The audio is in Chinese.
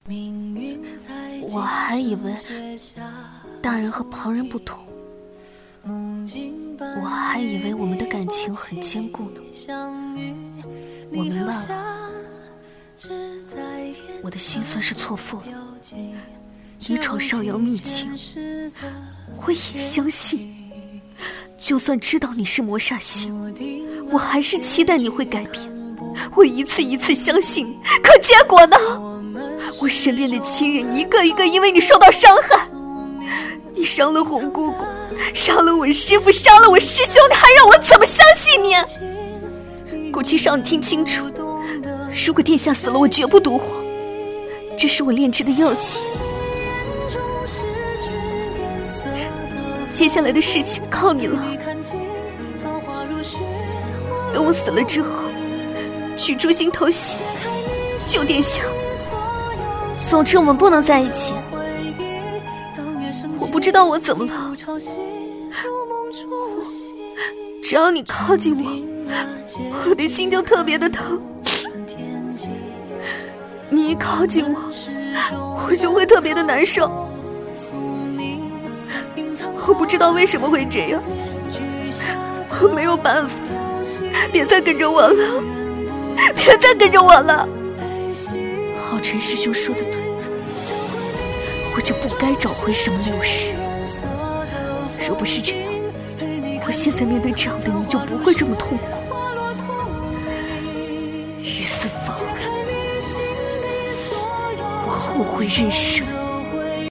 我还以为大人和旁人不同，我还以为我们的感情很坚固呢。我明白了，我的心算是错付了。你闯上阳秘境，我也相信。就算知道你是魔煞星，我还是期待你会改变。我一次一次相信你，可结果呢？我身边的亲人一个一个因为你受到伤害。你伤了红姑姑，伤了我师父，伤了我师兄，你还让我怎么相信你？顾七少，你听清楚，如果殿下死了，我绝不独活，这是我炼制的药剂。接下来的事情靠你了。等我死了之后，取诛心头血，救殿下。总之我们不能在一起。我不知道我怎么了，只要你靠近我，我的心就特别的疼。你一靠近我，我就会特别的难受。我不知道为什么会这样，我没有办法。别再跟着我了，别再跟着我了。浩辰师兄说的对，我就不该找回什么六世。若不是这样，我现在面对这样的你就不会这么痛苦。于四方，我后悔认识了。